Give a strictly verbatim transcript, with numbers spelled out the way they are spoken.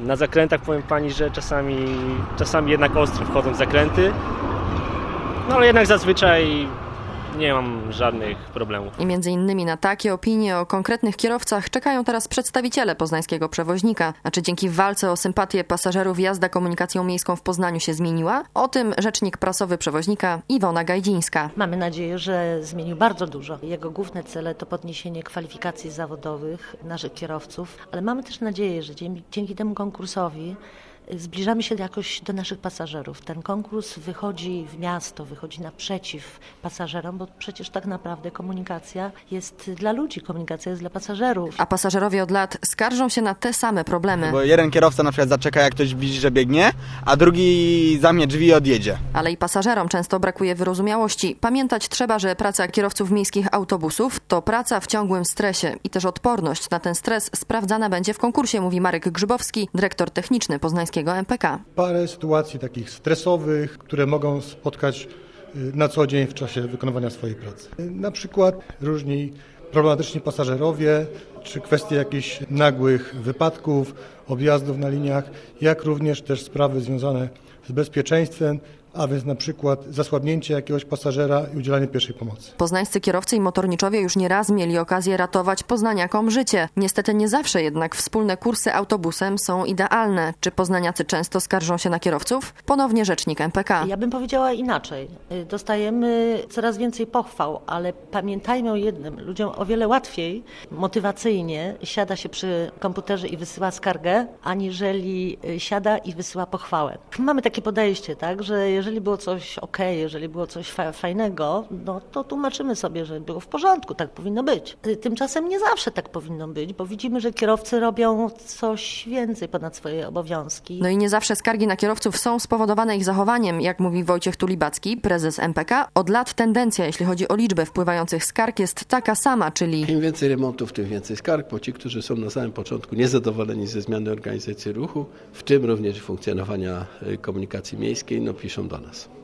Na zakrętach powiem Pani, że czasami, czasami jednak ostro wchodzą w zakręty, no ale jednak zazwyczaj nie mam żadnych problemów. I między innymi na takie opinie o konkretnych kierowcach czekają teraz przedstawiciele poznańskiego przewoźnika. A czy dzięki walce o sympatię pasażerów jazda komunikacją miejską w Poznaniu się zmieniła? O tym rzecznik prasowy przewoźnika Iwona Gajdzińska. Mamy nadzieję, że zmienił bardzo dużo. Jego główne cele to podniesienie kwalifikacji zawodowych naszych kierowców, ale mamy też nadzieję, że dzięki, dzięki temu konkursowi zbliżamy się jakoś do naszych pasażerów. Ten konkurs wychodzi w miasto, wychodzi naprzeciw pasażerom, bo przecież tak naprawdę komunikacja jest dla ludzi, komunikacja jest dla pasażerów. A pasażerowie od lat skarżą się na te same problemy. Bo jeden kierowca na przykład zaczeka, jak ktoś widzi, że biegnie, a drugi zamknie drzwi i odjedzie. Ale i pasażerom często brakuje wyrozumiałości. Pamiętać trzeba, że praca kierowców miejskich autobusów to praca w ciągłym stresie i też odporność na ten stres sprawdzana będzie w konkursie, mówi Marek Grzybowski, dyrektor techniczny poznańskiego M P K. Parę sytuacji takich stresowych, które mogą spotkać na co dzień w czasie wykonywania swojej pracy. Na przykład różni problematyczni pasażerowie, czy kwestie jakichś nagłych wypadków, objazdów na liniach, jak również też sprawy związane z bezpieczeństwem, a więc na przykład zasłabnięcie jakiegoś pasażera i udzielanie pierwszej pomocy. Poznańscy kierowcy i motorniczowie już nie raz mieli okazję ratować poznaniakom życie. Niestety nie zawsze jednak wspólne kursy autobusem są idealne. Czy poznaniacy często skarżą się na kierowców? Ponownie rzecznik M P K. Ja bym powiedziała inaczej. Dostajemy coraz więcej pochwał, ale pamiętajmy o jednym. Ludziom o wiele łatwiej, motywacyjnie siada się przy komputerze i wysyła skargę, aniżeli siada i wysyła pochwałę. Mamy takie podejście, tak, że jeżeli było coś okej, jeżeli było coś fa- fajnego, no to tłumaczymy sobie, że było w porządku, tak powinno być. Tymczasem nie zawsze tak powinno być, bo widzimy, że kierowcy robią coś więcej ponad swoje obowiązki. No i nie zawsze skargi na kierowców są spowodowane ich zachowaniem, jak mówi Wojciech Tulibacki, prezes M P K. Od lat tendencja, jeśli chodzi o liczbę wpływających skarg, jest taka sama, czyli im więcej remontów, tym więcej skarg, bo ci, którzy są na samym początku niezadowoleni ze zmiany organizacji ruchu, w tym również funkcjonowania komunikacji miejskiej, no piszą do nas.